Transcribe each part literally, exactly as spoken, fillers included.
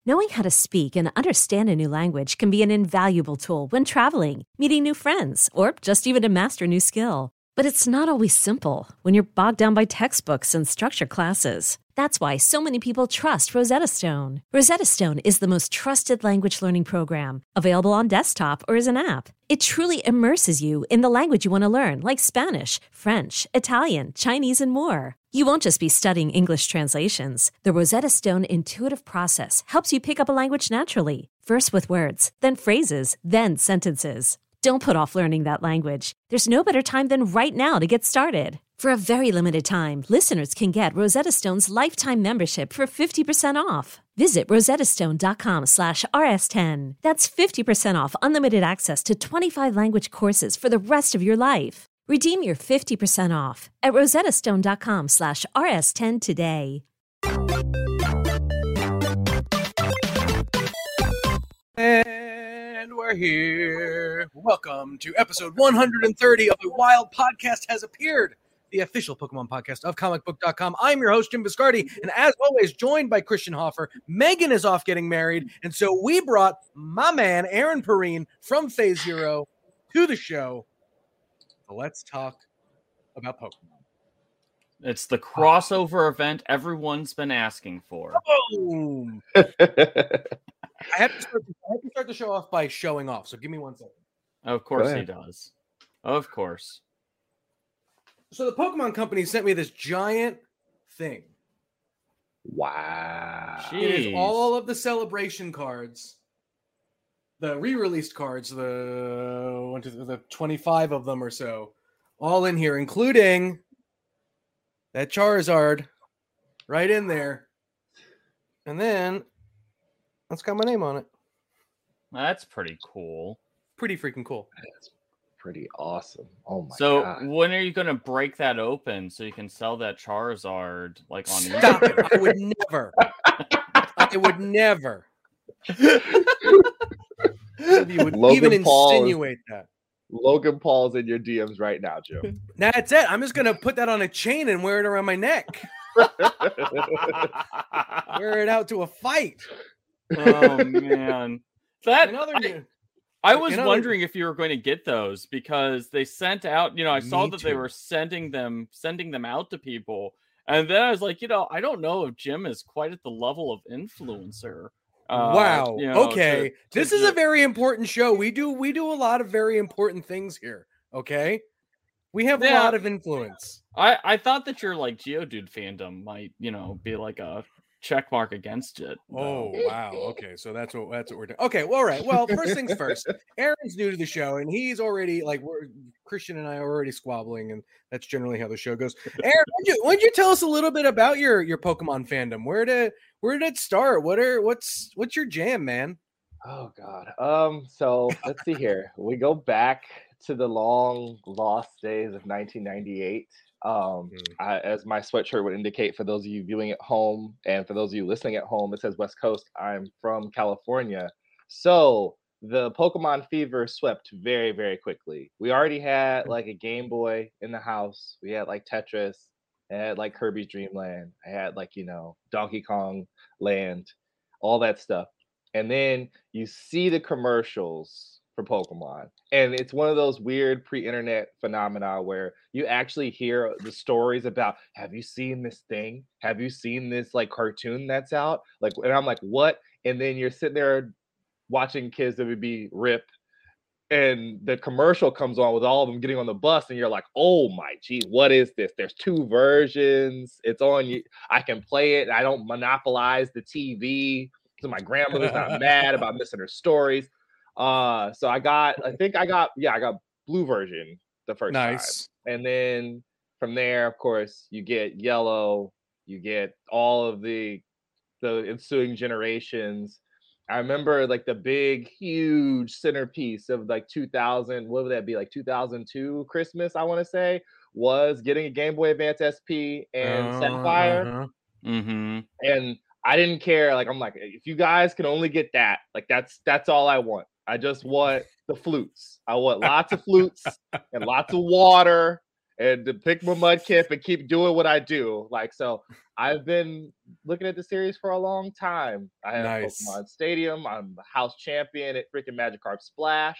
Knowing how to speak and understand a new language can be an invaluable tool when traveling, meeting new friends, or just even to master a new skill. But it's not always simple when you're bogged down by textbooks and structured classes. That's why so many people trust Rosetta Stone. Rosetta Stone is the most trusted language learning program, available on desktop or as an app. It truly immerses you in the language you want to learn, like Spanish, French, Italian, Chinese, and more. You won't just be studying English translations. The Rosetta Stone intuitive process helps you pick up a language naturally, first with words, then phrases, then sentences. Don't put off learning that language. There's no better time than right now to get started. For a very limited time, listeners can get Rosetta Stone's lifetime membership for fifty percent off. Visit rosettastone.com slash rs10. That's fifty percent off unlimited access to twenty-five language courses for the rest of your life. Redeem your fifty percent off at rosettastone.com slash rs10 today. And we're here. Welcome to episode one hundred thirty of the Wild Podcast Has Appeared, the official Pokemon podcast of comic book dot com. I'm your host, Jim Biscardi, and as always, joined by Christian Hoffer. Megan is off getting married, and so we brought my man, Aaron Perrine, from Phase Zero to the show. So let's talk about Pokemon. It's the crossover event everyone's been asking for. Boom! I have, to start, I have to start the show off by showing off, so give me one second. Of course he does. Of course. So the Pokemon Company sent me this giant thing. Wow. Jeez. It is all of the celebration cards, the re-released cards, the one, two, the twenty-five of them or so, all in here, including that Charizard right in there. And then that's got my name on it. That's pretty cool. Pretty freaking cool. That's pretty awesome. Oh my so god. So when are you going to break that open so you can sell that Charizard like on Stop eBay? it. I would never. I would never. You would Logan even Paul insinuate is, that. Logan Paul's in your D Ms right now, Jim. That's it. I'm just going to put that on a chain and wear it around my neck. Wear it out to a fight. Oh, man. That Another, I, I was Another, wondering if you were going to get those because they sent out, you know, I saw that too. they were sending them, sending them out to people. And then I was like, you know, I don't know if Jim is quite at the level of influencer. Uh, wow. You know, okay. to, to this do... is a very important show. We do we do a lot of very important things here. Okay. We have yeah. a lot of influence. I, I thought that your like Geodude fandom might, you know, be like a check mark against it. Oh wow. Okay. So that's what that's what we're doing. Okay, well, all right. Well, first things first. Aaron's new to the show and he's already like we're Christian and I are already squabbling, and that's generally how the show goes. Aaron, why don't you, why don't you tell us a little bit about your your Pokemon fandom? Where did where did it start? What are what's what's your jam, man? Oh god. Um, so let's see here. We go back to the long lost days of nineteen ninety-eight. Um, mm. I, as my sweatshirt would indicate for those of you viewing at home and for those of you listening at home, it says West Coast. I'm from California. So the Pokemon fever swept very, very quickly. We already had like a Game Boy in the house. We had like Tetris. I had like Kirby's Dream Land. I had like, you know, Donkey Kong Land, all that stuff. And then you see the commercials for Pokemon. And it's one of those weird pre-internet phenomena where you actually hear the stories about, have you seen this thing? Have you seen this like cartoon that's out? Like, and I'm like, what? And then you're sitting there watching Kids W B rip, and the commercial comes on with all of them getting on the bus, and you're like, oh my geez, what is this? There's two versions. It's on you. I can play it. I don't monopolize the T V. So my grandmother's not mad about missing her stories. Uh, so I got, I think I got, yeah, I got blue version the first nice. time. And then from there, of course, you get yellow, you get all of the, the ensuing generations. I remember like the big, huge centerpiece of like two thousand, what would that be? Like two thousand two Christmas, I want to say, was getting a Game Boy Advance S P and uh, Sapphire. Uh-huh. Mm-hmm. And I didn't care. Like, I'm like, if you guys can only get that, like, that's that's all I want. I just want the flutes. I want lots of flutes and lots of water and to pick my Mudkip and keep doing what I do. Like, so I've been looking at the series for a long time. I have Nice. Pokemon Stadium. I'm the house champion at freaking Magikarp Splash.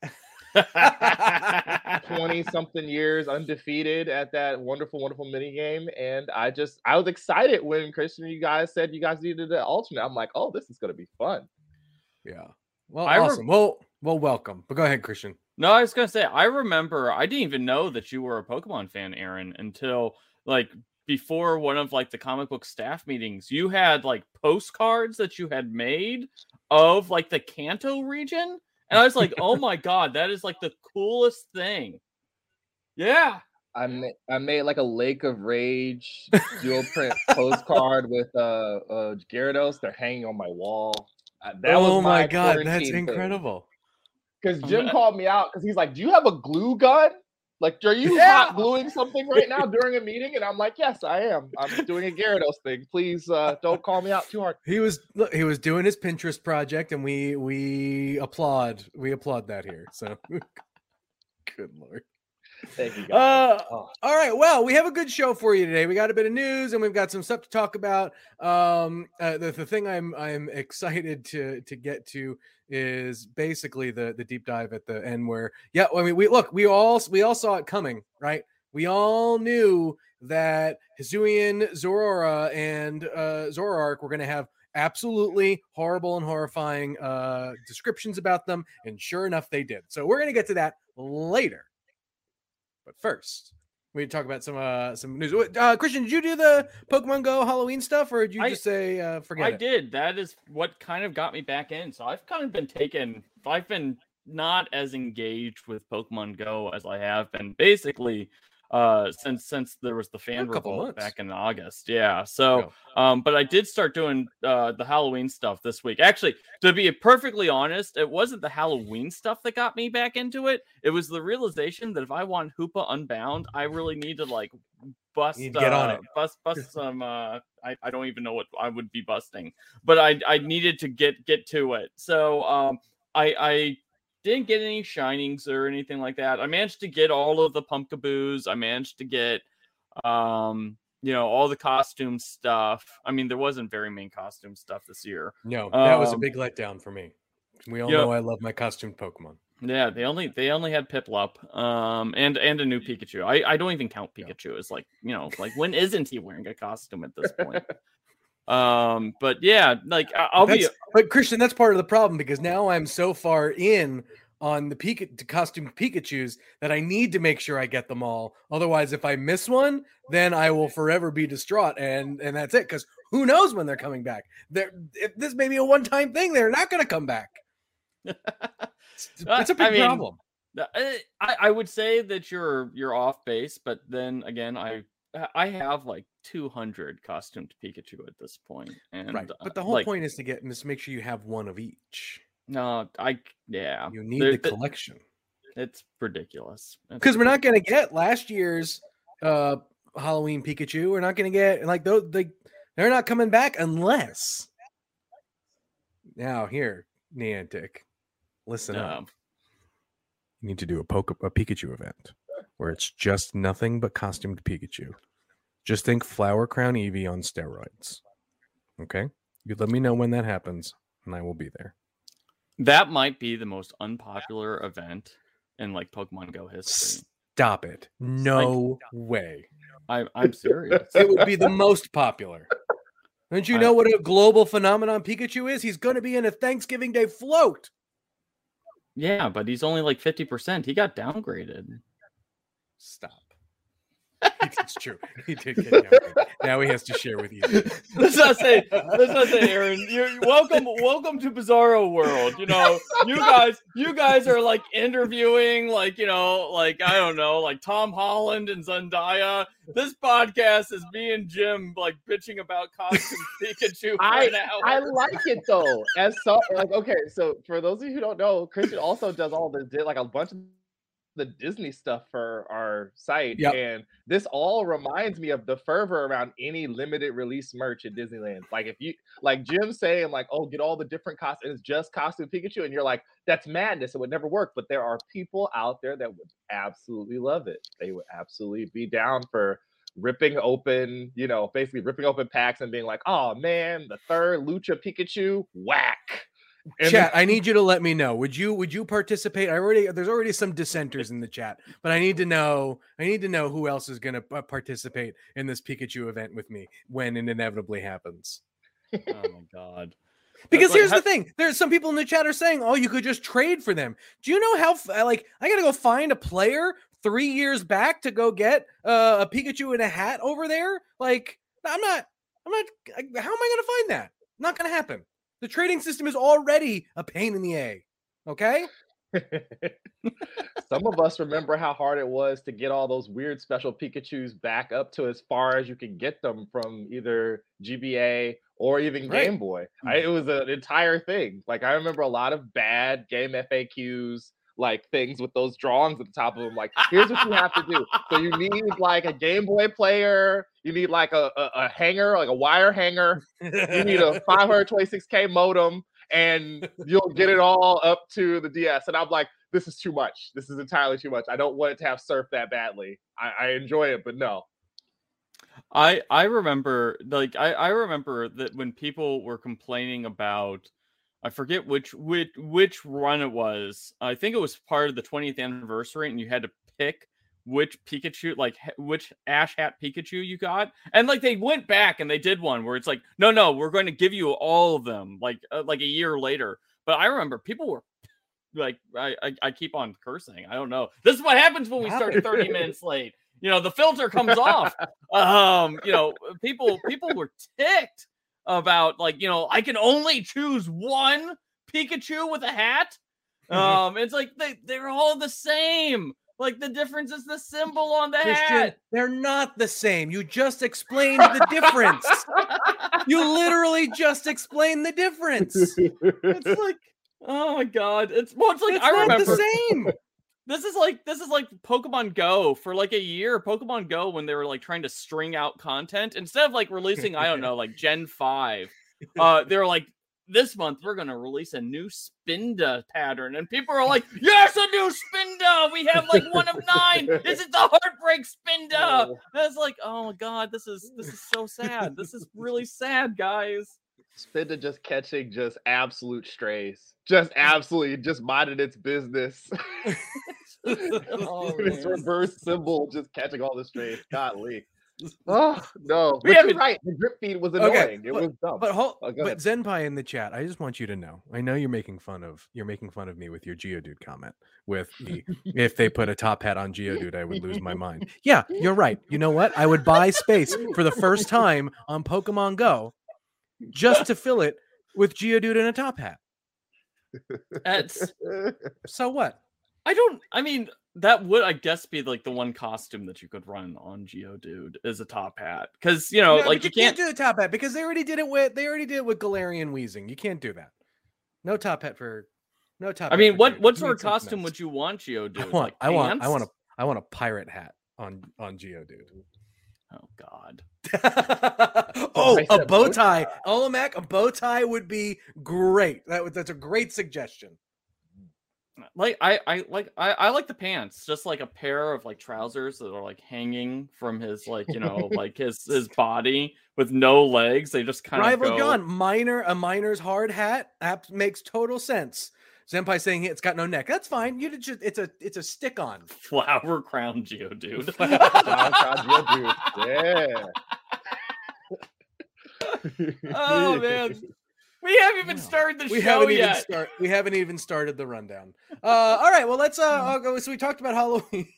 twenty something years undefeated at that wonderful, wonderful mini game. And I just, I was excited when Christian, you guys said you guys needed an alternate. I'm like, oh, this is going to be fun. Yeah. Well, I re- awesome. well, well, welcome. But go ahead, Christian. No, I was gonna say, I remember I didn't even know that you were a Pokemon fan, Aaron, until like before one of like the comic book staff meetings. You had like postcards that you had made of like the Kanto region, and I was like, oh my god, that is like the coolest thing. Yeah. I made, I made like a Lake of Rage dual print postcard with uh, uh Gyarados. They're hanging on my wall. Uh, that oh was my, my god, that's quarantine thing. incredible. Because Jim called me out because he's like, "Do you have a glue gun? Like, are you Yeah. hot gluing something right now during a meeting?" And I'm like, "Yes, I am. I'm doing a Gyarados thing. Please uh, don't call me out too hard." He was look, he was doing his Pinterest project, and we we applaud we applaud that here. So, good lord. Thank you, guys. Uh, Oh. all right. Well, we have a good show for you today. We got a bit of news, and we've got some stuff to talk about. Um, uh, the, the thing I'm I'm excited to to get to is basically the the deep dive at the end where, yeah, I mean, we look, we all we all saw it coming, right? We all knew that Hisuian, Zorora, and uh, Zoroark were going to have absolutely horrible and horrifying uh, descriptions about them, and sure enough, they did. So we're going to get to that later. But first, we talk about some uh, some news. Uh, Christian, did you do the Pokemon Go Halloween stuff, or did you I, just say uh, forget I it? did. That is what kind of got me back in. So I've kind of been taken. I've been not as engaged with Pokemon Go as I have been basically uh since since there was the fan revolt back in August. Yeah. So um but I did start doing uh the Halloween stuff this week. Actually, to be perfectly honest, it wasn't the Halloween stuff that got me back into it. It was the realization that if I want Hoopa Unbound, I really need to like bust You need to get uh, on it. bust bust some uh I, I don't even know what I would be busting, but I I needed to get get to it. So um I I didn't get any shinings or anything like that. I managed to get all of the Pumpkaboos. I managed to get, um, you know, all the costume stuff. I mean, there wasn't very many costume stuff this year. No, that um, was a big letdown for me. We all yep. know I love my costumed Pokemon. Yeah, they only they only had Piplup, um, and and a new Pikachu. I, I don't even count Pikachu as like, you know, like when isn't he wearing a costume at this point? um, but yeah, like I'll that's, be. But Christian, that's part of the problem because now I'm so far in on the Pika, costume Pikachus that I need to make sure I get them all. Otherwise, if I miss one, then I will forever be distraught, and and that's it. Because who knows when they're coming back? They're if this may be a one time thing. They're not going to come back. It's, it's a big I mean, problem. I, I would say that you're you're off base, but then again, I I have like two hundred costumed Pikachu at this point, and right. But the whole like, point is to get is make sure you have one of each. No, I yeah. You need There, the collection. It's ridiculous. Because we're not going to get last year's uh, Halloween Pikachu. We're not going to get like those. They they're not coming back unless. Now here, Niantic, listen No. up. You need to do a Poke a Pikachu event where it's just nothing but costumed Pikachu. Just think Flower Crown Eevee on steroids. Okay, you let me know when that happens, and I will be there. That might be the most unpopular event in like Pokemon Go history. Stop it! No I, way. I, I'm serious. It would be the most popular. Don't you know I, what a global phenomenon Pikachu is? He's going to be in a Thanksgiving Day float. Yeah, but he's only like fifty percent. He got downgraded. Stop. It's true. He did get downgraded. Now he has to share with you. Let's not say, let's not say, Aaron. You're welcome. Welcome to Bizarro World. You know, you guys, you guys are like interviewing, like you know, like I don't know, like Tom Holland and Zendaya. This podcast is me and Jim like bitching about costume Pikachu for I, an hour. I like it though. As so, like okay, so for those of you who don't know, Christian also does all this, did like a bunch of the Disney stuff for our site, Yep. and this all reminds me of the fervor around any limited release merch at Disneyland. Like if you like Jim saying like, oh, get all the different costumes, it's just costume Pikachu, and you're like, that's madness. It would never work. But there are people out there that would absolutely love it. They would absolutely be down for ripping open, you know, basically ripping open packs and being like, oh man, the third Lucha Pikachu, whack. And chat, then, I need you to let me know. Would you would you participate? I already there's already some dissenters in the chat, but I need to know. I need to know who else is going to participate in this Pikachu event with me when it inevitably happens. Oh my god! Because like, here's how- the thing: there's some people in the chat are saying, "Oh, you could just trade for them." Do you know how? Like, I got to go find a player three years back to go get uh, a Pikachu in a hat over there. Like, I'm not. I'm not. How am I going to find that? Not going to happen. The trading system is already a pain in the A. Okay? Some of us remember how hard it was to get all those weird special Pikachus back up to as far as you could get them from either G B A or even right. Game Boy. I, it was an entire thing. Like, I remember a lot of bad game F A Qs, like things with those drawings at the top of them. Like, here's what you have to do. So you need like a Game Boy player. You need like a, a, a hanger, like a wire hanger. You need a five twenty-six K modem, and you'll get it all up to the D S. And I'm like, this is too much. This is entirely too much. I don't want it to have surf that badly. I, I enjoy it, but no. I I remember like I, I remember that when people were complaining about, I forget which which which run it was. I think it was part of the twentieth anniversary, and you had to pick which Pikachu, like which Ash Hat Pikachu you got, and like they went back and they did one where it's like, no, no, we're going to give you all of them, like uh, like a year later. But I remember people were like, I, I I keep on cursing. I don't know. This is what happens when we start thirty minutes late. You know, the filter comes off. Um, you know, people people were ticked about like, you know, I can only choose one Pikachu with a hat. Um, it's like they they're all the same. Like the difference is the symbol on the Christian, hat. They're not the same. You just explained the difference. You literally just explained the difference. It's like, oh my god. It's well, it's like it's I not remember the same. This is like this is like Pokemon Go for like a year. Pokemon Go when they were like trying to string out content instead of like releasing, I don't know, like Gen five. Uh, they were like, this month we're gonna release a new Spinda pattern, and people are like, "Yes, a new Spinda! We have like one of nine. Is it the Heartbreak Spinda?" Oh. And it's like, oh my god, this is this is so sad. This is really sad, guys. Spinda just catching just absolute strays, just absolutely just minding its business. Oh, its man. reverse symbol just catching all the strays. Golly. Oh no! We But haven't- you're right. The drip feed was annoying. Okay, it but- was dumb. But hold, Oh, go but ahead. Zenpai in the chat, I just want you to know. I know you're making fun of you're making fun of me with your Geodude comment. With the if they put a top hat on Geodude, I would lose my mind. Yeah, you're right. You know what? I would buy space for the first time on Pokemon Go just to fill it with Geodude and a top hat. That's So what? I don't. I mean, that would, I guess, be like the one costume that you could run on Geodude is a top hat, because you know, No, like but you you can't can't. do the top hat because they already did it with they already did it with Galarian Weezing. You can't do that. No top hat for no top. I hat mean, for what Geodude. what You sort need of something costume else. would you want Geodude? I want, Like I want, I want a, pants? I want a pirate hat on on Geodude. Oh God. Oh, I a said bow bow tie, tie. Olamac, a bow tie would be great. That would, that's a great suggestion. Like I, I like I, I like the pants, just like a pair of like trousers that are like hanging from his like you know like his his body with no legs. They just kind of Rival go. John, minor, a miner's hard hat app makes total sense. Senpai saying it's got no neck. That's fine. You just it's a it's a stick on. Flower crown Geodude. Yeah. Oh man, we haven't even No. started the We show haven't even yet. start. We haven't even started the rundown. Uh, all right. Well, let's. Uh, I'll go. So we talked about Halloween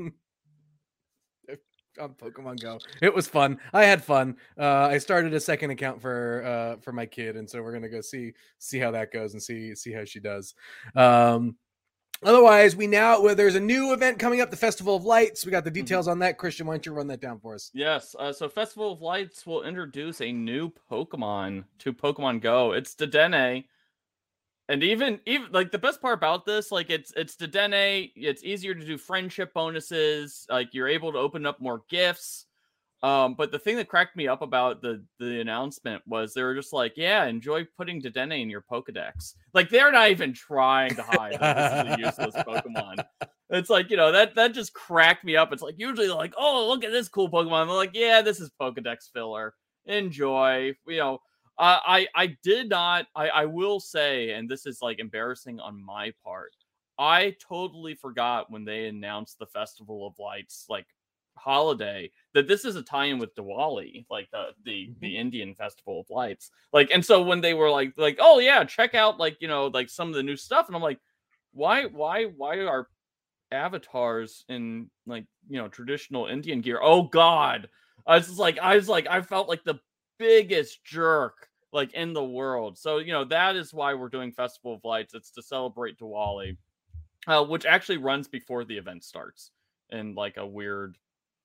on Pokemon Go. It was fun. I had fun. Uh, I started a second account for uh, for my kid, and so we're gonna go see see how that goes and see see how she does. Um, otherwise, we now well, there's a new event coming up, the Festival of Lights. We got the details on that. Christian, why don't you run that down for us? Yes, uh, so Festival of Lights will introduce a new Pokemon to Pokemon Go. It's Dedenne. And even even like the best part about this, like it's it's Dedenne, it's easier to do friendship bonuses, like you're able to open up more gifts. Um, but the thing that cracked me up about the the announcement was they were just like, yeah, enjoy putting Dedenne in your Pokedex. Like they're not even trying to hide that this is a useless Pokemon. It's like, you know, that that just cracked me up. It's like usually they're like, oh, look at this cool Pokemon. They're like, yeah, this is Pokedex filler. Enjoy. You know, uh, I I did not. I I will say, and this is like embarrassing on my part. I totally forgot when they announced the Festival of Lights like holiday that this is a tie-in with Diwali, like the the mm-hmm. the Indian Festival of Lights. Like, and so when they were like like, oh yeah, check out like you know like some of the new stuff, and I'm like, why why why are avatars in like you know traditional Indian gear? Oh God. I was just like I was like I felt like the biggest jerk like in the world. So you know that is why we're doing Festival of Lights. It's to celebrate Diwali, uh, which actually runs before the event starts in like a weird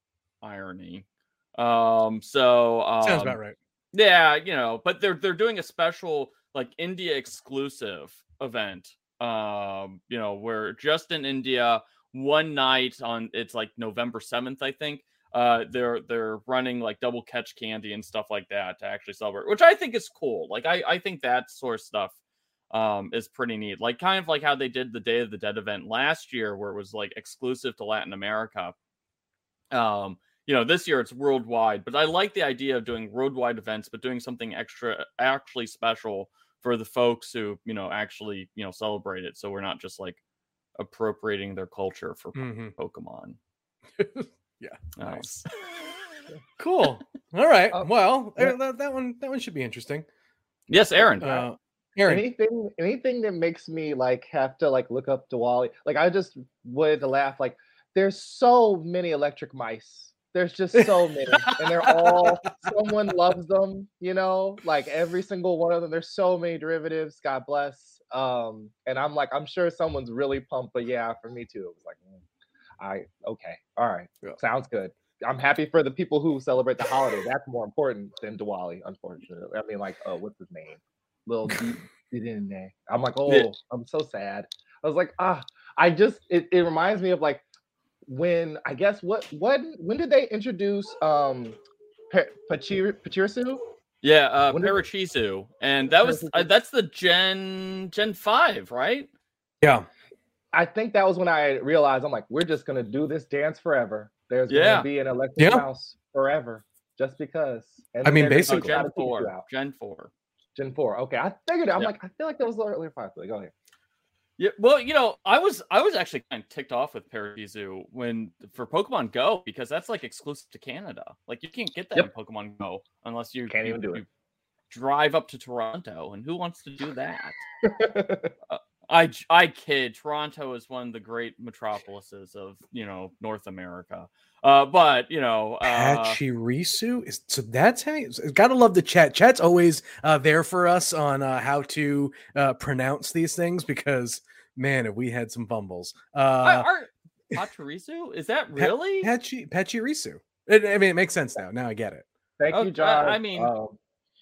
irony. Um so um, sounds about right. Yeah, you know, but they're they're doing a special like India exclusive event. Um, you know, where just in India, one night on it's like November seventh, I think. Uh, they're they're running like double catch candy and stuff like that to actually celebrate, which I think is cool. Like I I think that sort of stuff um is pretty neat. Like kind of like how they did the Day of the Dead event last year, where it was like exclusive to Latin America. Um, you know, this year it's worldwide, but I like the idea of doing worldwide events, but doing something extra actually special for the folks who, you know, actually, you know, celebrate it. So we're not just like appropriating their culture for mm-hmm. Pokemon. Yeah. Nice. Cool. All right. Uh, well, yeah. that, that one that one should be interesting. Yes, Aaron. Uh, Aaron. Anything anything that makes me like have to like look up Diwali. Like I just would laugh like there's so many electric mice. There's just so many, and they're all, someone loves them, you know, like every single one of them. There's so many derivatives, God bless. Um, and I'm like, I'm sure someone's really pumped, but yeah, for me too, it was like, mm, I, okay, all right, yeah. Sounds good. I'm happy for the people who celebrate the holiday. That's more important than Diwali, unfortunately. I mean, like, oh, what's his name? Little D. I'm like, oh, yeah. I'm so sad. I was like, ah, I just, it, it reminds me of like, when I guess what what when did they introduce um Pachir Pachirisu? Yeah, uh Pachirisu, and that was uh, that's the Gen Gen five, right? Yeah, I think that was when I realized I'm like, we're just gonna do this dance forever. There's yeah. gonna be an electric yeah. mouse forever, just because. And I mean, basically, oh, Gen four, Gen four, Gen four. Okay, I figured it. I'm yeah. like, I feel like that was a little earlier. Five. Go ahead. Yeah, well, you know, I was I was actually kind of ticked off with Pachirisu when for Pokemon Go because that's like exclusive to Canada. Like you can't get that yep. in Pokemon Go unless you can't you, even do you it. Drive up to Toronto, and who wants to do that? uh, I I kid. Toronto is one of the great metropolises of you know North America. Uh, but you know, uh, Pachirisu is so that's how. You, gotta love the chat. Chat's always uh, there for us on uh, how to uh, pronounce these things because man, have we had some fumbles. Uh, Pachirisu is that really Pachi Pachirisu? I mean, it makes sense now. Now I get it. Thank oh, you, John. I, I mean. Um,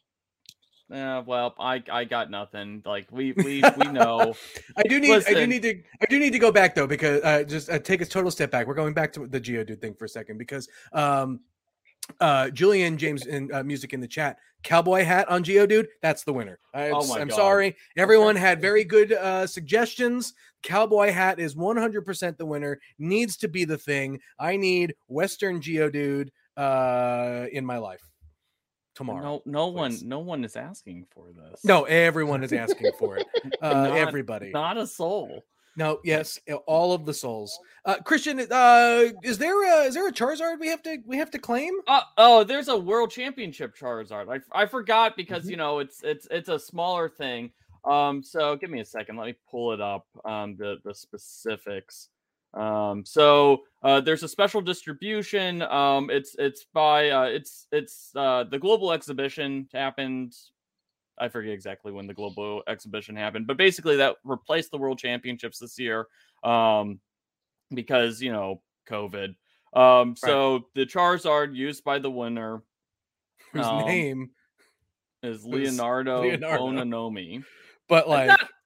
Uh, well, I I got nothing. Like we we we know. I do need Listen. I do need to I do need to go back though because uh, just uh, take a total step back. We're going back to the Geodude thing for a second because um uh Julian James in uh, music in the chat, cowboy hat on Geodude, that's the winner. Uh, oh my I'm God. sorry, everyone had very good uh suggestions. Cowboy hat is one hundred percent the winner. Needs to be the thing. I need Western Geodude uh in my life. Tomorrow. No, no please. one, no one is asking for this. No, everyone is asking for it. Uh, not, everybody, not a soul. No, yes, all of the souls. Uh, Christian, uh, is there a is there a Charizard we have to we have to claim? Uh, oh, there's a World Championship Charizard. I I forgot because mm-hmm. you know it's it's it's a smaller thing. Um, so give me a second. Let me pull it up. Um, the the specifics. Um, so uh, there's a special distribution. Um, it's it's by uh, it's it's uh, the global exhibition happened. I forget exactly when the global exhibition happened, but basically that replaced the World Championships this year um, because you know COVID. Um, so right. the Charizard used by the winner, whose um, name is Leonardo, Leonardo Bononomi. But like.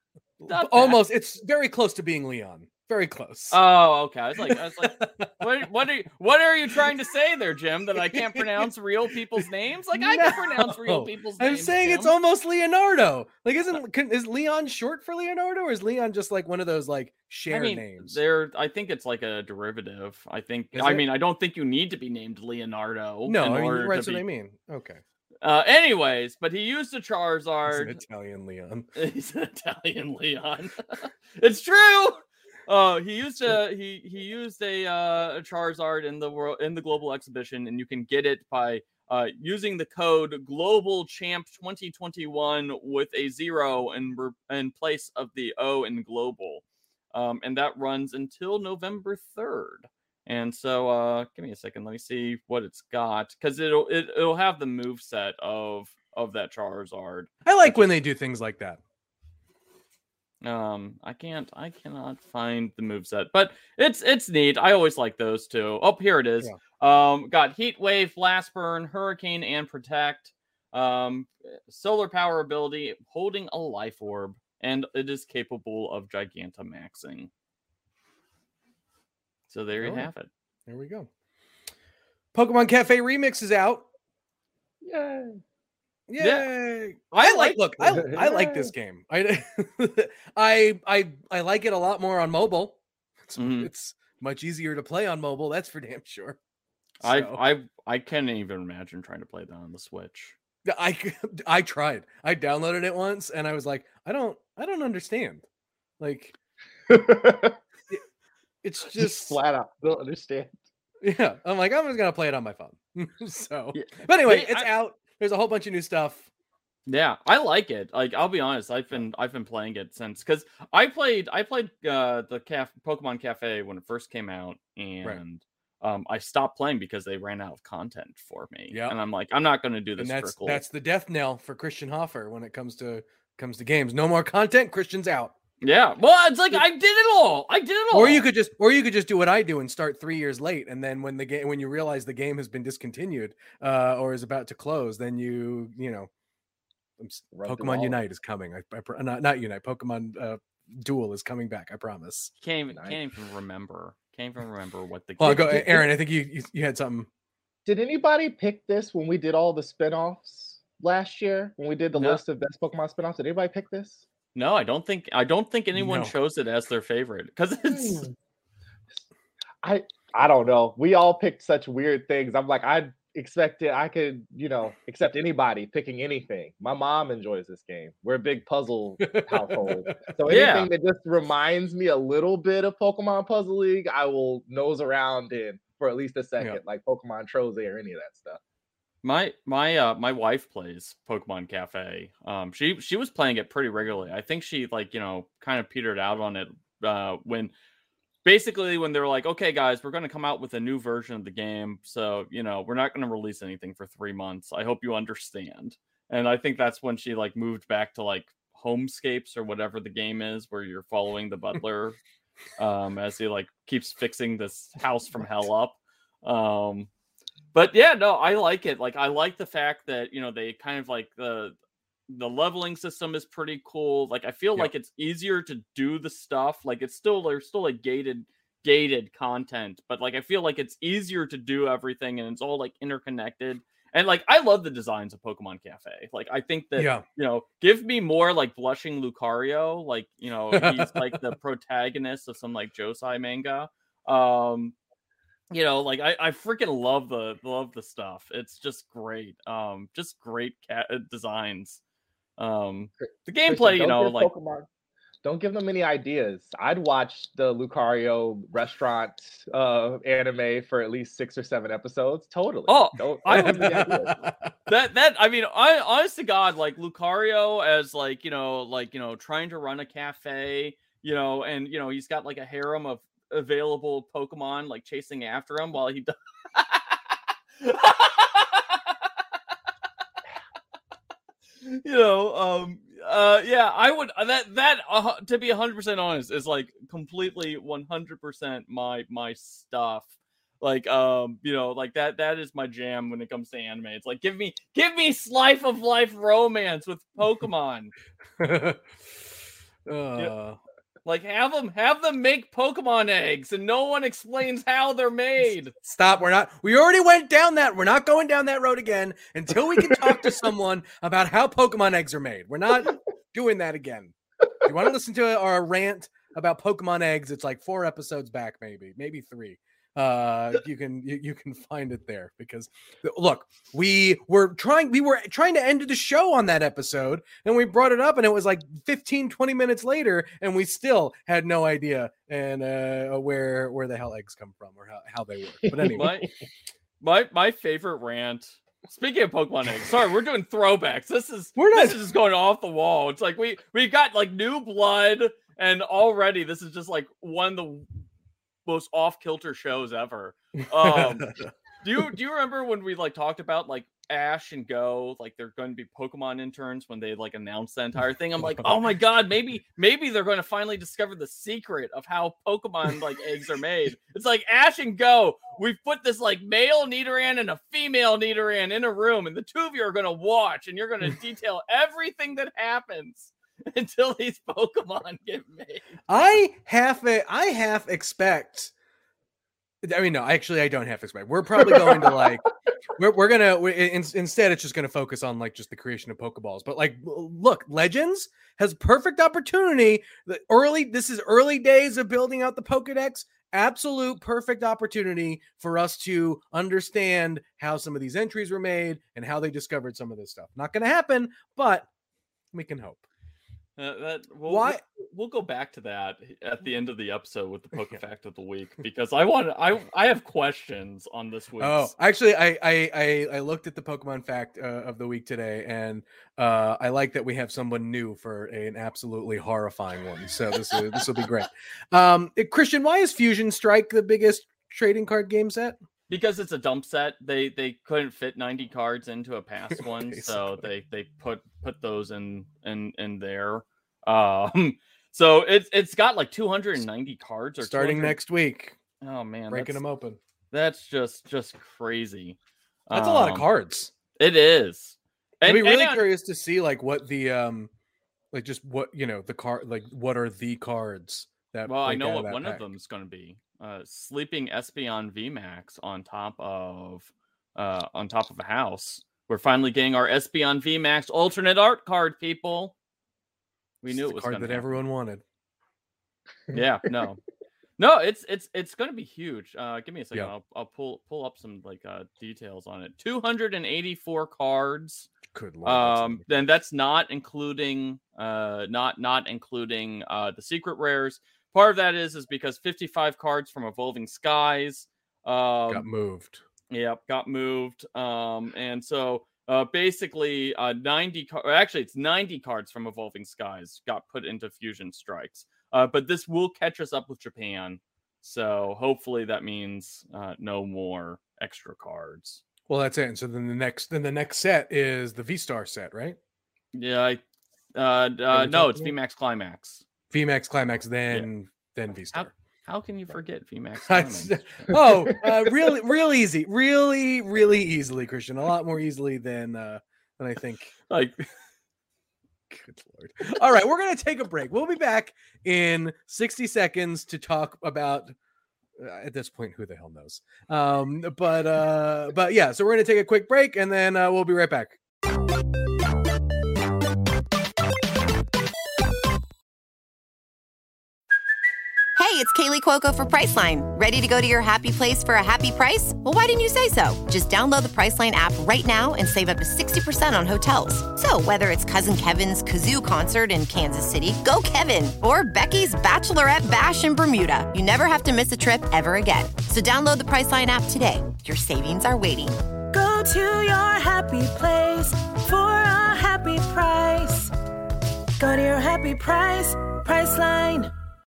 Almost. It's very close to being Leon. Very close. Oh, okay. I was like, I was like, what, what are you, what are you trying to say there, Jim? That I can't pronounce real people's names? Like, I no, can pronounce real people's I'm names. I'm saying Jim. It's almost Leonardo. Like, isn't is Leon short for Leonardo, or is Leon just like one of those like shared I mean, names? There, I think it's like a derivative. I think. Is I it? mean, I don't think you need to be named Leonardo. No, in I mean, order that's to what be, I mean. Okay. Uh, anyways, but he used a He's Charizard. an Italian Leon. He's an Italian Leon. It's true. Uh, he used a he he used a uh, a Charizard in the world in the global exhibition, and you can get it by uh, using the code Global Champ twenty twenty-one with a zero in in place of the O in global, um, and that runs until November third. And so, uh, give me a second. Let me see what it's got, because it'll it, it'll have the moveset of of that Charizard. I like when they do things like that. Um, I can't, I cannot find the moveset, but it's it's neat. I always like those two. Oh, here it is. Yeah. Um, got Heat Wave, Blast Burn, Hurricane, and Protect. Um, solar power ability, holding a life orb, and it is capable of Gigantamaxing. So there you oh, have it. There we go. Pokemon Cafe Remix is out. Yay! Yay! Yeah. I, I like. Look, I I like this game. I I I I like it a lot more on mobile. It's, mm-hmm. it's much easier to play on mobile. That's for damn sure. So. I I I can't even imagine trying to play that on the Switch. I I tried. I downloaded it once, and I was like, I don't I don't understand. Like, it, it's just, just flat out don't understand. Yeah, I'm like, I'm just gonna play it on my phone. So, yeah. But anyway, hey, it's I, out. There's a whole bunch of new stuff. Yeah, I like it. Like, I'll be honest, I've been I've been playing it since, because I played I played uh, the Caf- Pokemon Cafe when it first came out, and right. um, I stopped playing because they ran out of content for me. Yeah, and I'm like, I'm not going to do this. And that's for cool. that's the death knell for Christian Hofer when it comes to comes to games. No more content. Christian's out. Yeah, well, it's like I did it all. I did it all. Or you could just, or you could just do what I do and start three years late, and then when the game, when you realize the game has been discontinued uh, or is about to close, then you, you know, Pokemon Unite is coming. I, I not not Unite. Pokemon uh, Duel is coming back. I promise. Can't even, can't even remember. Can't even remember what the. Oh, go, Aaron. I think you, you you had something. Did anybody pick this when we did all the spinoffs last year? When we did the no. list of best Pokemon spinoffs, did anybody pick this? No, I don't think I don't think anyone no. chose it as their favorite, because it's. I I don't know. We all picked such weird things. I'm like, I expected I could, you know, accept anybody picking anything. My mom enjoys this game. We're a big puzzle household, so anything yeah. that just reminds me a little bit of Pokemon Puzzle League, I will nose around in for at least a second, yeah. like Pokemon Troze or any of that stuff. My my uh my wife plays Pokemon Cafe. Um, she she was playing it pretty regularly. I think she like you know kind of petered out on it uh, when basically when they were like, okay guys, we're going to come out with a new version of the game, so you know we're not going to release anything for three months. I hope you understand. And I think that's when she like moved back to like Homescapes or whatever the game is, where you're following the butler um, as he like keeps fixing this house from hell up. Um, But yeah, no, I like it. Like, I like the fact that, you know, they kind of like the the leveling system is pretty cool. Like, I feel yeah. like it's easier to do the stuff. Like, it's still, there's still like gated, gated content, but like, I feel like it's easier to do everything and it's all like interconnected. And like, I love the designs of Pokemon Cafe. Like, I think that, yeah. you know, give me more like blushing Lucario. Like, you know, he's like the protagonist of some like Josei manga. Um, You know, like I, I freaking love the love the stuff. It's just great. Um, just great cat designs. Um, the gameplay, you know, like Pokemon, don't give them any ideas. I'd watch the Lucario restaurant uh, anime for at least six or seven episodes. Totally. Oh, don't, I would, that that I mean, I honest to God, like Lucario as like you know, like you know, trying to run a cafe, you know, and you know, he's got like a harem of available Pokemon like chasing after him while he does. you know, um, uh, yeah, I would that that uh, to be one hundred percent honest is like completely one hundred percent my my stuff. Like, um, you know, like that that is my jam when it comes to anime. It's like give me give me slice of life romance with Pokemon. Uh, yeah. Like have them have them make Pokemon eggs, and no one explains how they're made. Stop. We're not. We already went down that. We're not going down that road again until we can talk to someone about how Pokemon eggs are made. We're not doing that again. If you want to listen to our rant about Pokemon eggs, it's like four episodes back, maybe, maybe three. Uh, you can you, you can find it there because look, we were trying we were trying to end the show on that episode, and we brought it up, and it was like fifteen, twenty minutes later, and we still had no idea and uh, where where the hell eggs come from or how, how they work. But anyway, my, my my favorite rant. Speaking of Pokemon eggs, sorry, we're doing throwbacks. This is we're not, this is just going off the wall. It's like we we got like new blood, and already this is just like one of the most off-kilter shows ever. Um, do you do you remember when we like talked about like Ash and Go, like they're going to be Pokemon interns when they like announced the entire thing? I'm like, oh my god, maybe maybe they're going to finally discover the secret of how Pokemon like eggs are made. It's like Ash and Go, we've put this like male Nidoran and a female Nidoran in a room, and the two of you are going to watch, and you're going to detail everything that happens until these Pokemon get made. I half I half expect. I mean, no, actually, I don't half expect. We're probably going to like, we're we're gonna we're, in, instead, it's just gonna focus on like just the creation of Pokeballs. But like, look, Legends has perfect opportunity. The early, this is early days of building out the Pokedex. Absolute perfect opportunity for us to understand how some of these entries were made and how they discovered some of this stuff. Not gonna happen, but we can hope. Uh, that we'll, Why we'll, we'll go back to that at the end of the episode with the Poke Fact of the week because I want I I have questions on this week. Oh, actually, I I I, I looked at the Pokemon Fact uh, of the week today, and uh, I like that we have someone new for an absolutely horrifying one. So this will, this will be great. Um, Christian, why is Fusion Strike the biggest trading card game set? Because it's a dump set. They they couldn't fit ninety cards into a past one, so they they put put those in in in there. Um, so it's it's got like two hundred ninety cards or starting next week. Oh man, breaking them open. That's just just crazy. That's um, a lot of cards. It is. I'd and, be really and, curious to see like what the um like just what you know the card like what are the cards that. Well, I know what of one pack. of them is going to be. Uh, sleeping Espeon V MAX on top of uh, on top of a house. We're finally getting our Espeon V MAX alternate art card, people. We it's knew the it was card gonna that happen. everyone wanted. Yeah, no, no, it's it's it's going to be huge. Uh, give me a second. Yeah. I'll I'll pull pull up some like uh, details on it. two hundred eighty-four cards. Good Lord. Um, then that's not including uh not not including uh the secret rares. Part of that is is because fifty-five cards from Evolving Skies um, got moved. Yep, got moved. Um, and so uh, basically, uh, ninety. Car- actually, it's ninety cards from Evolving Skies got put into Fusion Strikes. Uh, but this will catch us up with Japan, so hopefully that means uh, no more extra cards. Well, that's it. And so then the next then the next set is the V-Star set, right? Yeah. I, uh, uh, no, it's V MAX Climax. V MAX Climax, then yeah. then V-Star. How, how can you forget V MAX Climax? oh, uh, really, real easy, really, really easily, Christian. A lot more easily than uh, than I think. Like, good Lord. All right, we're gonna take a break. We'll be back in sixty seconds to talk about. Uh, at this point, who the hell knows? Um, but uh, but yeah, so we're gonna take a quick break, and then uh, we'll be right back. Hey, it's Kaylee Cuoco for Priceline. Ready to go to your happy place for a happy price? Well, why didn't you say so? Just download the Priceline app right now and save up to sixty percent on hotels. So whether it's Cousin Kevin's Kazoo Concert in Kansas City, go Kevin, or Becky's Bachelorette Bash in Bermuda, you never have to miss a trip ever again. So download the Priceline app today. Your savings are waiting. Go to your happy place for a happy price. Go to your happy price, Priceline.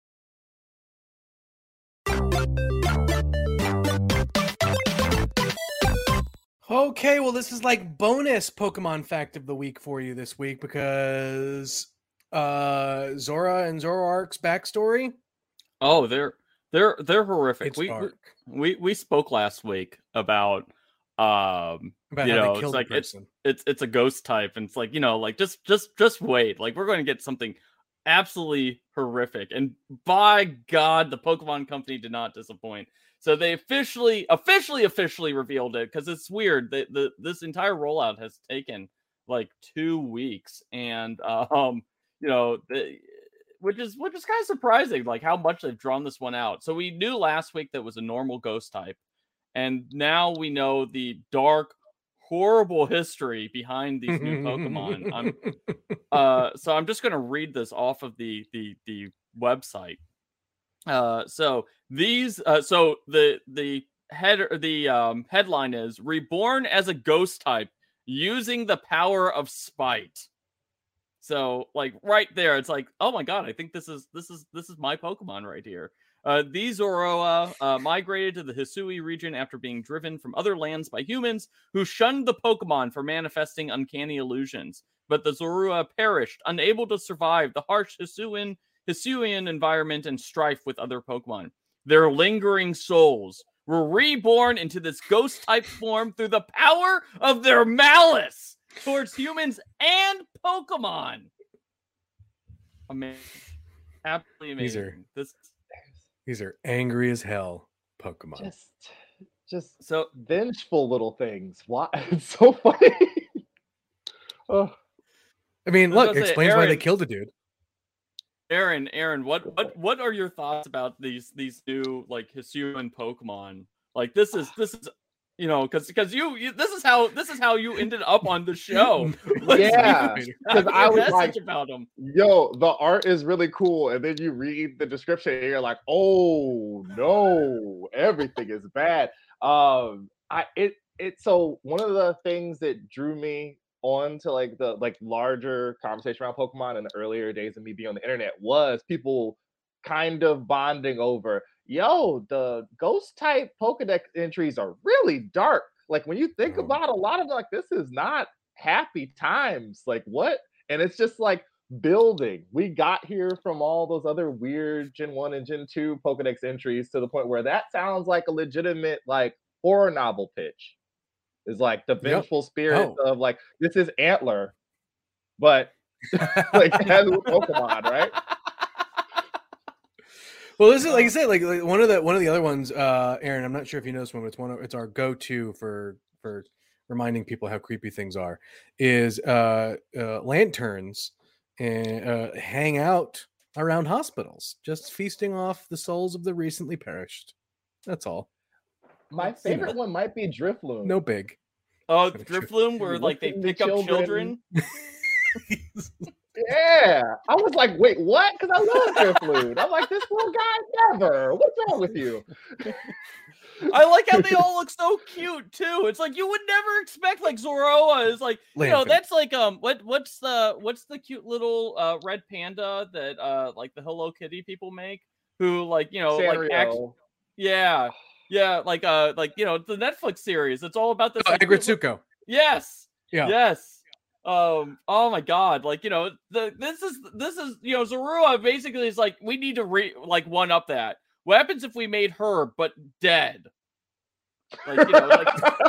Okay, well, this is like bonus Pokemon fact of the week for you this week because uh, Zora and Zoroark's backstory. Oh, they're they're they're horrific. It's we, dark. we we we spoke last week about um about you how know they killed it's like the person. it's it's it's a ghost type, and it's like you know like just just just wait, like we're going to get something absolutely horrific. And by God, the Pokemon Company did not disappoint. So they officially, officially, officially revealed it, because it's weird that the this entire rollout has taken like two weeks, and um, you know, the, which is which is kind of surprising, like how much they've drawn this one out. So we knew last week that was a normal ghost type, and now we know the dark, horrible history behind these new Pokemon. I'm, uh, so I'm just gonna read this off of the the the website. Uh, so these, uh, so the the head the um headline is "Reborn as a Ghost Type Using the Power of Spite." So like right there, it's like, oh my God, I think this is this is this is my Pokemon right here. Uh, these Zoroa uh, migrated to the Hisui region after being driven from other lands by humans who shunned the Pokemon for manifesting uncanny illusions. But the Zorua perished, unable to survive the harsh Hisuian Hisuian environment and strife with other Pokemon. Their lingering souls were reborn into this ghost-type form through the power of their malice towards humans and Pokemon. Amazing. Absolutely amazing. These are, this, these are angry as hell Pokemon. Just, just so vengeful little things. Why? It's so funny. Oh. I mean, I look, was it gonna say, explains why they Aaron- killed a dude. Aaron, Aaron, what, what, what are your thoughts about these these new like Hisuian Pokemon? Like this is this is you know because because you, you this is how this is how you ended up on the show. Yeah, because I was like about them. Yo, the art is really cool, and then you read the description, and you're like, oh no, everything is bad. Um, I it it so one of the things that drew me on to like the like larger conversation around Pokemon in the earlier days of me being on the internet was people kind of bonding over, yo, the ghost type Pokedex entries are really dark. Like when you think Oh. about a lot of like, this is not happy times. Like what? And it's just like building. We got here from all those other weird Gen one and Gen two Pokedex entries to the point where that sounds like a legitimate like horror novel pitch. Is like the vengeful yep. spirit oh. of like, this is Antler, but like has Pokemon, right? Well, this is like I said, like, like one of the one of the other ones, uh, Aaron. I'm not sure if you know this one, but it's one of it's our go-to for for reminding people how creepy things are. Is uh, uh, lanterns and uh, hang out around hospitals, just feasting off the souls of the recently perished. That's all. My favorite you know, one might be Drifloon. No big. Oh, Drifloon, where like they pick the up children. Yeah, I was like, wait, what? Because I love Drifloon. I'm like, this little guy never. What's wrong with you? I like how they all look so cute too. It's like you would never expect like Zoroa is like you know that's like um what what's the what's the cute little uh red panda that uh like the Hello Kitty people make who like you know Sanrio. like act, yeah. Yeah, like uh, like you know, the Netflix series. It's all about this. Oh, like, Agritsuko. Yes. Yeah. Yes. Um. Oh my God. Like you know, the this is this is you know, Zorua basically is like we need to re like one up that. What happens if we made her but dead? Like you know, like.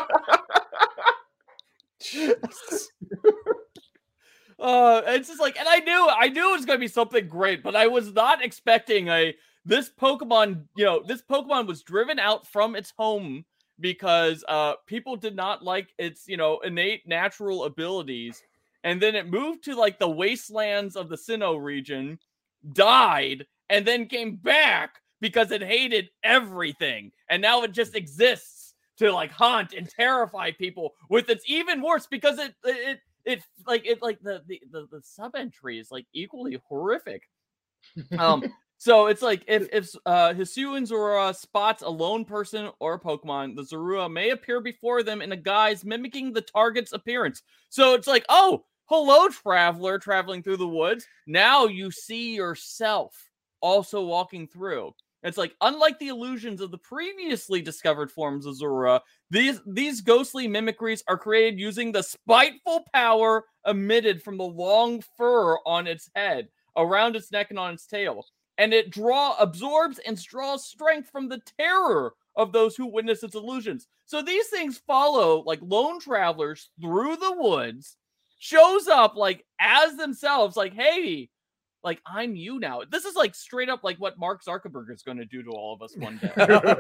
uh, it's just like, and I knew I knew it was gonna be something great, but I was not expecting a. This Pokemon, you know, this Pokemon was driven out from its home because uh, people did not like its, you know, innate natural abilities. And then it moved to like the wastelands of the Sinnoh region, died, and then came back because it hated everything. And now it just exists to like haunt and terrify people with its even worse because it, it, it, like, it, like the, the, the, the sub entry is like equally horrific. Um, So it's like if if uh, Hisuian Zorua spots a lone person or a Pokemon, the Zorua may appear before them in a guise mimicking the target's appearance. So it's like, oh, hello, traveler traveling through the woods. Now you see yourself also walking through. It's like, unlike the illusions of the previously discovered forms of Zorua, these these ghostly mimicries are created using the spiteful power emitted from the long fur on its head, around its neck, and on its tail. And it draw absorbs and draws strength from the terror of those who witness its illusions. So these things follow like lone travelers through the woods, shows up like as themselves, like, hey, like I'm you now. This is like straight up like what Mark Zuckerberg is going to do to all of us one day.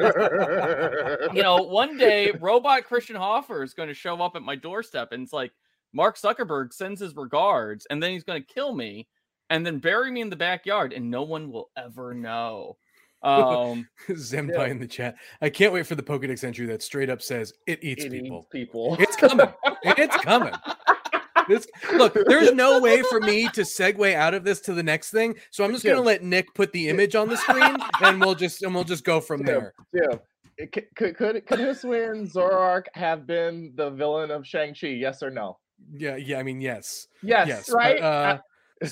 You know, one day robot Christian Hofer is going to show up at my doorstep and it's like Mark Zuckerberg sends his regards and then he's going to kill me and then bury me in the backyard and no one will ever know. Um, Zempai yeah. in the chat. I can't wait for the Pokedex entry that straight up says it eats It people. eats people. It's coming. It's coming. This, look, there's no way for me to segue out of this to the next thing, so I'm just Jim. gonna let Nick put the image on the screen, and we'll just and we'll just go from Jim, there. Jim, it, could could could could Hisuian Zoroark have been the villain of Shang-Chi? Yes or no? Yeah, yeah. I mean, yes, Yes, yes. right. But, uh, Uh,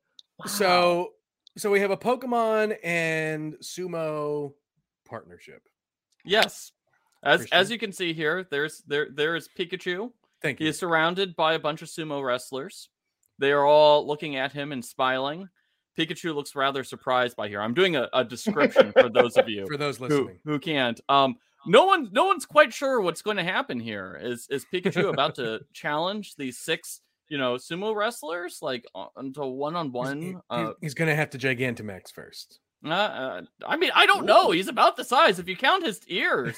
So, so we have a Pokemon and Sumo partnership. yes, as Christian? as you can see here, there's there there is Pikachu. Thank He you. is surrounded by a bunch of sumo wrestlers. They are all looking at him and smiling. Pikachu looks rather surprised by here. I'm doing a, a description for those of you For those who, listening, who can't. Um, no one, no one's quite sure what's going to happen here. Is is Pikachu about to challenge these six, you know, sumo wrestlers like uh, into one on He's- one? he- Uh, he's gonna have to Gigantamax first. uh, I mean, I don't know. He's about the size. If you count his ears,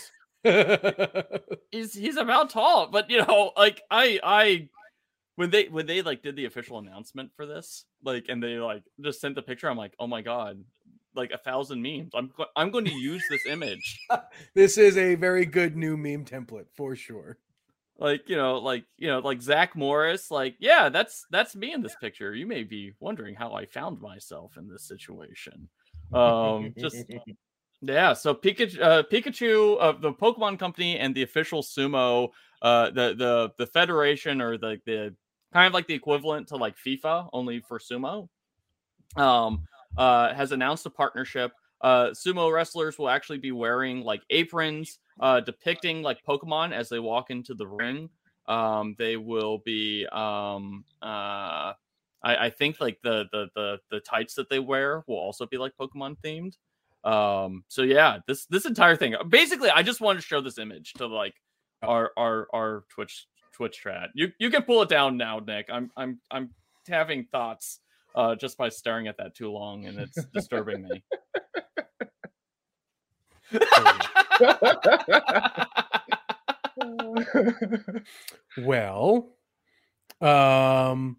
he's he's about tall. But you know, like I I when they when they like did the official announcement for this, like, and they like just sent the picture, I'm like, oh my god, like a thousand memes. I'm go- I'm going to use this image. This is a very good new meme template for sure. Like, you know, like, you know, like Zach Morris, like, yeah, that's that's me in this picture. You may be wondering how I found myself in this situation. Um, just yeah. So Pikachu, uh, Pikachu of the Pokemon Company and the official Sumo, uh, the the the federation or the the kind of like the equivalent to like FIFA, only for Sumo, um, uh, has announced a partnership. Uh, sumo wrestlers will actually be wearing like aprons uh, depicting like Pokemon as they walk into the ring. Um, they will be, um, uh, I, I think like the, the the the tights that they wear will also be like Pokemon themed. Um, so yeah, this this entire thing. Basically, I just wanted to show this image to like our our our Twitch Twitch chat. You you can pull it down now, Nick. I'm I'm I'm having thoughts uh, just by staring at that too long, and it's disturbing me. Well, um,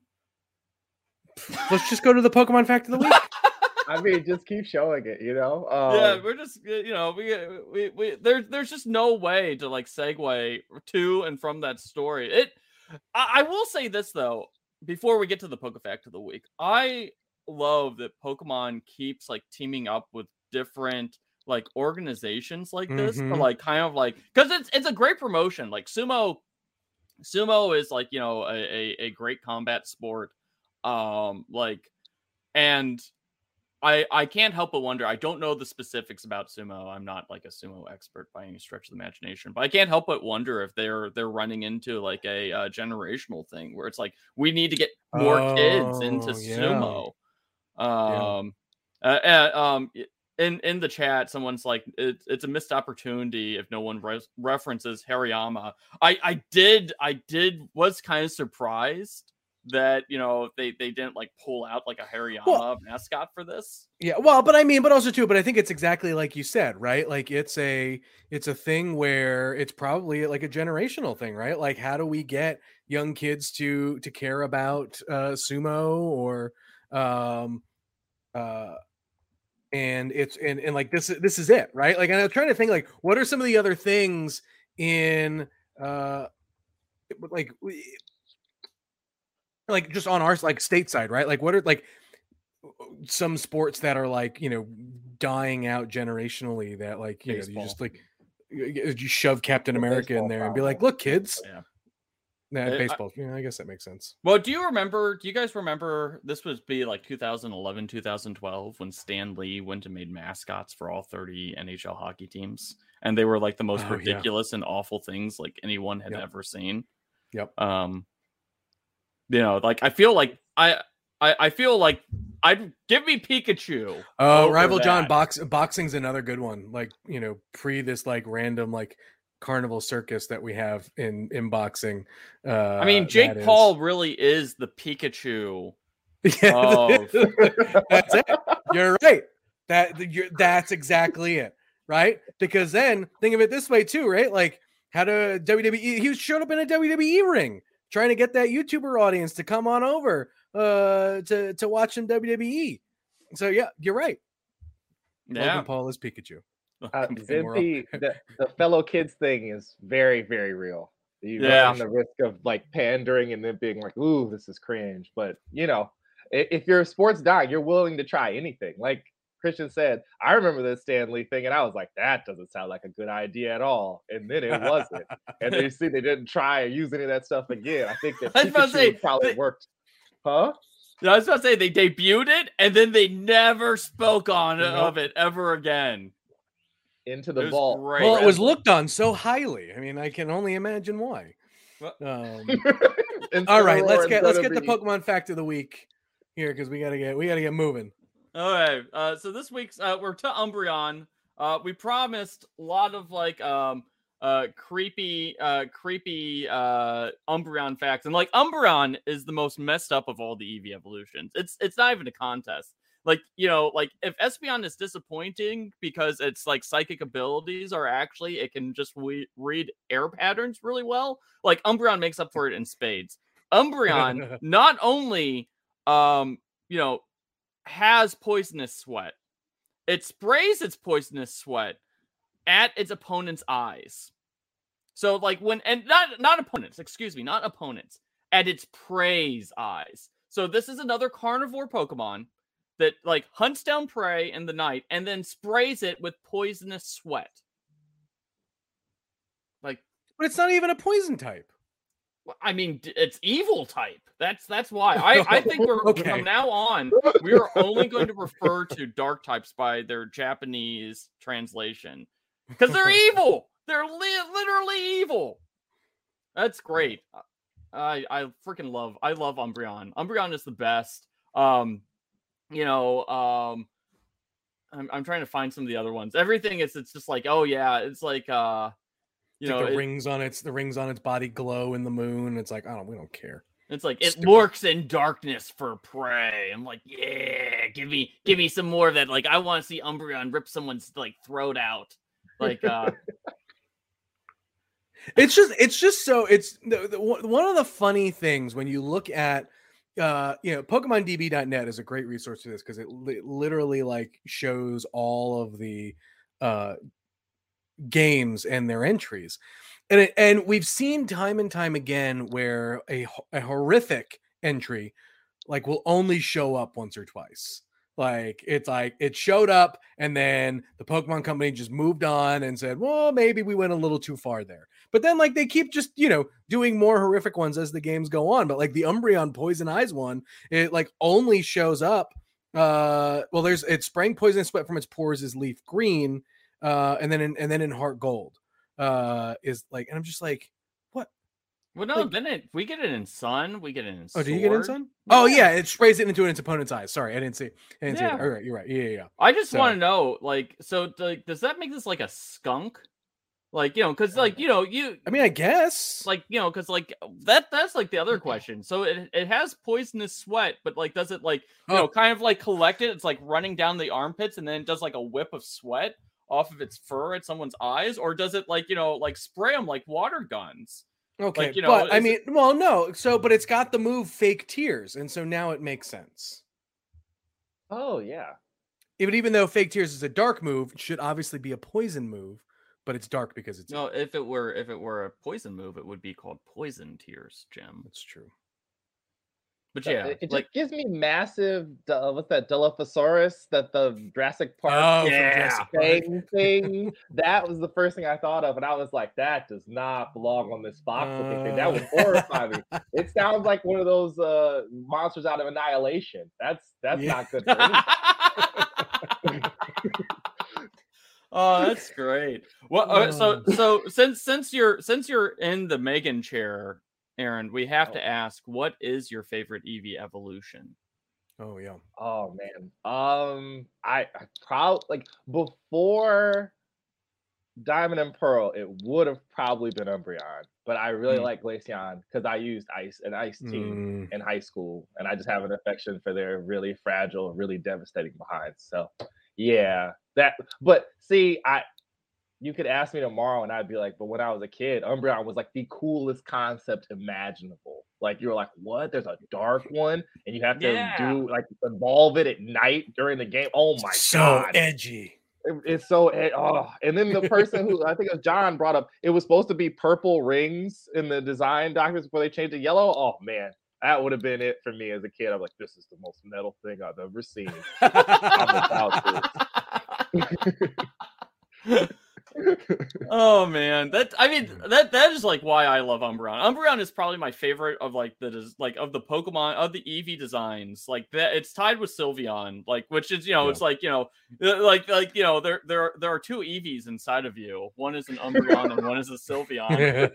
let's just go to the Pokemon fact of the week. I mean, just keep showing it, you know. Um, Yeah, we're just you know we we we there's there's just no way to like segue to and from that story. It I, I will say this though before we get to the Pokefact of the week, I love that Pokemon keeps like teaming up with different like organizations like this to Mhm. like kind of like because it's it's a great promotion. Like sumo, sumo is like you know a a, a great combat sport, um like and. I, I can't help but wonder. I don't know the specifics about sumo. I'm not like a sumo expert by any stretch of the imagination, but I can't help but wonder if they're they're running into like a, uh generational thing where it's like we need to get more kids into Oh, yeah. sumo. Yeah. Um, uh, uh, um, in in the chat, someone's like, it, it's a missed opportunity if no one re- references Hariyama. I I did I did was kind of surprised that you know they they didn't like pull out like a Hariyama Well- mascot for this. Yeah, well, but I mean, but also too, but I think it's exactly like you said, right? Like it's a it's a thing where it's probably like a generational thing, right? Like how do we get young kids to to care about uh sumo or um uh and it's and, and like this this is it, right? Like and I'm trying to think like what are some of the other things in uh like we- like just on our like stateside, right? Like what are like some sports that are like you know dying out generationally that like you know Baseball. you just like you you shove Captain The America in baseball there and be like, problem. look, kids, Yeah. nah, I- I- baseball. Yeah, I guess that makes sense. Well, do you remember? Do you guys remember? This would be like two thousand eleven, two thousand twelve when Stan Lee went and made mascots for all thirty N H L hockey teams, and they were like the most Oh, yeah. ridiculous and awful things like anyone had Yep. ever seen. Yep. Um, you know, like I feel like I, I, I feel like I'd give me Pikachu. Oh, over Rival John that. box boxing's another good one. Like you know, pre this like random like carnival circus that we have in in boxing. Uh, I mean, Jake that is- Paul really is the Pikachu Yeah, Oh. that's it. You're right. That you're, that's exactly it, right? Because then think of it this way too, right? Like how to W W E. He showed up in a W W E ring trying to get that YouTuber audience to come on over uh, to to watch some W W E. So yeah, you're right. Yeah. Logan Paul is Pikachu. Uh, And we're all- Zippy, the, the fellow kids thing is very, very real. You Yeah. run the risk of like pandering and then being like, "Ooh, this is cringe." But you know, if, if you're a sports doc, you're willing to try anything. Like Christian said, I remember the Stan Lee thing, and I was like, "That doesn't sound like a good idea at all." And then it wasn't. And they see they didn't try or use any of that stuff again. I think that I was about to Pikachu say, probably they- worked. Huh? I was about to say they debuted it and then they never spoke on Nope. of it ever again. Into It the was vault. great. Well, it was forever. looked on so highly. I mean, I can only imagine why. Well- Um, Incineroar all right, let's get and let's get the W W E. Pokemon fact of the week here because we gotta get we gotta get moving. All right. Uh, so this week's uh, we're to Umbreon. Uh, we promised a lot of like um uh creepy uh creepy uh Umbreon facts, and like Umbreon is the most messed up of all the Eevee evolutions. It's it's not even a contest. Like, you know, like if Espeon is disappointing because it's like psychic abilities are actually it can just we- read air patterns really well. Like Umbreon makes up for it in spades. Umbreon not only um you know has poisonous sweat, it sprays its poisonous sweat at its opponent's eyes. So like when and not not opponents, excuse me, not opponents, at its prey's eyes. So this is another carnivore Pokemon that like hunts down prey in the night and then sprays it with poisonous sweat. Like, But it's not even a poison type. I mean, d- it's evil type. That's that's why I I think we're Okay. from now on we are only going to refer to dark types by their Japanese translation because they're evil. They're li- literally evil. That's great. I I freaking love I love Umbreon. Umbreon is the best. Um, you know, um, I'm I'm trying to find some of the other ones. Everything is it's just like oh yeah, it's like uh, you It's know, like the it- rings on its the rings on its body glow in the moon. It's like, I don't we don't care. it's like it Stupid. lurks in darkness for prey. I'm like, yeah, give me give me some more of that. Like I want to see Umbreon rip someone's like throat out. Like uh, It's just it's just so it's the, the, one of the funny things when you look at uh you know Pokemon D B dot net is a great resource for this because it li- literally like shows all of the uh games and their entries, and it, and we've seen time and time again where a, ho- a horrific entry like will only show up once or twice. Like it's like it showed up and then the Pokemon company just moved on and said, well, maybe we went a little too far there. But then like they keep just, you know, doing more horrific ones as the games go on. But like the Umbreon Poison Eyes one, it like only shows up. Uh, well, there's it's spraying poison sweat from its pores is leaf green. Uh, and then in, and then in Heart Gold uh, is like, and I'm just like, what? well, no, Like- then it we get it in Sun, we get it in. Oh, do you get in Sword. Sun? Oh yeah, it sprays it into its opponent's eyes. Sorry, I didn't see. I didn't see Yeah. it. All right, you're right. Yeah, yeah, yeah. I just So- want to know, like, so like, does that make this like a skunk? Like, you know, because like you know you I mean, I guess. like you know because like that that's like the other question. So it it has poisonous sweat, but like does it like you Oh. know kind of like collect it? It's like running down the armpits and then it does like a whip of sweat off of its fur at someone's eyes, or does it like you know like spray them like water guns? okay, like, you know, but I is mean, well, no. So, but it's got the move Fake Tears, and so now it makes sense. Oh yeah. Even even though Fake Tears is a dark move, it should obviously be a poison move, but it's dark because it's No, if it were if it were a poison move, it would be called Poison Tears, Jim. That's true. But Uh, yeah, it, it like just gives me massive. Uh, what's that? Dilophosaurus, that the Jurassic Park Oh, from Yeah. Jurassic Park. thing thing. That was the first thing I thought of, and I was like, that does not belong on this box looking thing. That would horrify me. It sounds like one of those uh, monsters out of Annihilation. That's that's Yeah. not good for anything. oh, that's great. Well, uh, so so since since you're since you're in the Megan chair, Aaron, we have Oh. to ask, what is your favorite Eevee evolution? Oh yeah. Oh man. Um, I, I probably like before Diamond and Pearl, it would have probably been Umbreon, but I really Mm. like Glaceon because I used Ice an Ice team Mm. in high school, and I just have an affection for their really fragile, really devastating behinds. So, yeah, that. But see, I you could ask me tomorrow, and I'd be like, but when I was a kid, Umbreon was like the coolest concept imaginable. Like you were like, what? There's a dark one, and you have to Yeah. do like evolve it at night during the game. Oh my so god, edgy. It- it's so oh. And then the person who I think it was John brought up, it was supposed to be purple rings in the design documents before they changed to yellow. Oh man, that would have been it for me as a kid. I'm like, this is the most metal thing I've ever seen. I'm about this. Oh man, that I mean that that is like why I love Umbreon. Umbreon is probably my favorite of like the des- like of the Pokemon of the Eevee designs. Like that, it's tied with Sylveon, like which is you know Yeah. it's like you know uh, like like you know there there are- there are two Eevees inside of you. One is an Umbreon and one is a Sylveon.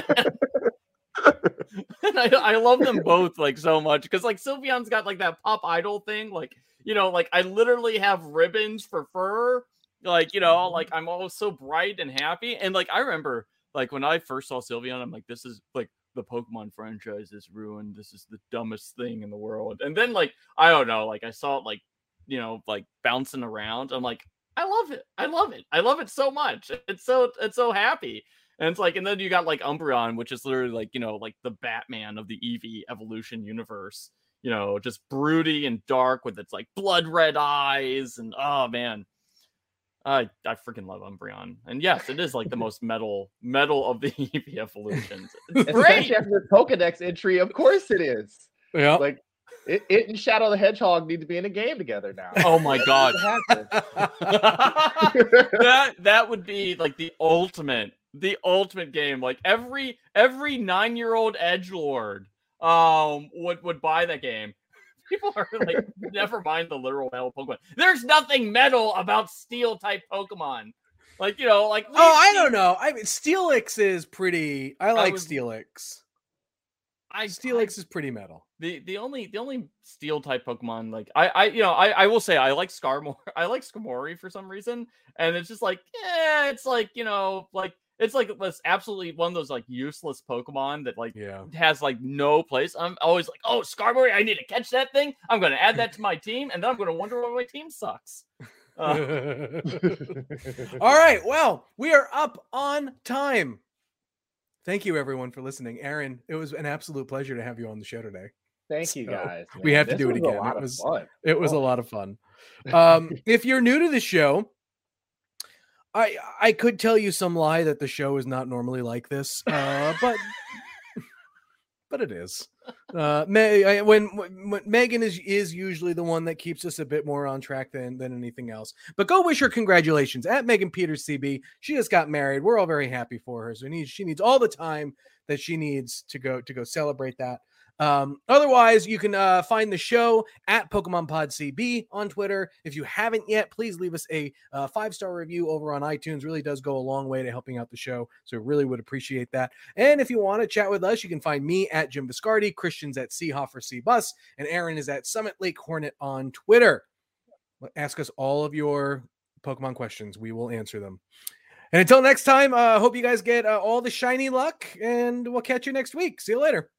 And I, I love them both like so much because like Sylveon's got like that pop idol thing, like you know, like I literally have ribbons for fur, like you know, like I'm always so bright and happy. And like I remember like when I first saw Sylveon, I'm like, this is like the Pokemon franchise is ruined. This is the dumbest thing in the world. And then like I don't know, like I saw it like you know like bouncing around. I'm like, I love it. I love it. I love it so much. It's so it's so happy. And it's like, and then you got like Umbreon, which is literally like, you know, like the Batman of the Eevee evolution universe, you know, just broody and dark with its like blood red eyes. And oh man, I I freaking love Umbreon. And yes, it is like the most metal metal of the Eevee evolutions. It's Especially great. after the Pokedex entry, of course it is. Yeah. Like it, it and Shadow the Hedgehog need to be in a game together now. Oh my god. That that that would be like the ultimate the ultimate game. Like every every nine-year-old edgelord um would would buy that game. People are like, never mind the literal metal Pokemon. There's nothing metal about steel type Pokemon. Like, you know, like Oh, I don't know. I mean, Steelix is pretty. I like was- Steelix. I Steelix is pretty metal. The the only the only steel type Pokemon like I I you know I I will say I like Skarmory I like Skarmory for some reason, and it's just like yeah it's like you know like it's like it's absolutely one of those like useless Pokemon that like Yeah. has like no place. I'm always like, oh, Skarmory, I need to catch that thing. I'm going to add that to my team, and then I'm going to wonder why my team sucks. Uh, All right. Well, we are up on time. Thank you, everyone, for listening. Aaron, it was an absolute pleasure to have you on the show today. Thank you So, guys. we man. have to This do it was a again. lot It of was- fun. It was a Oh. lot of fun. Um, if you're new to the show, I I could tell you some lie that the show is not normally like this, uh, but but it is. Uh, May, I, when, when when Megan is is usually the one that keeps us a bit more on track than than anything else. But go wish her congratulations at Megan Peters C B. She just got married. We're all very happy for her. So needs she needs all the time that she needs to go to go celebrate that. Um, otherwise, you can uh, find the show at Pokemon Pod C B on Twitter. If you haven't yet, please leave us a uh, five-star review over on iTunes. Really does go a long way to helping out the show. So really would appreciate that. And if you want to chat with us, you can find me at Jim Viscardi, Christian's at Seahoffer C Bus, and Aaron is at Summit Lake Hornet on Twitter. Ask us all of your Pokemon questions. We will answer them. And until next time, I uh, hope you guys get uh, all the shiny luck, and we'll catch you next week. See you later.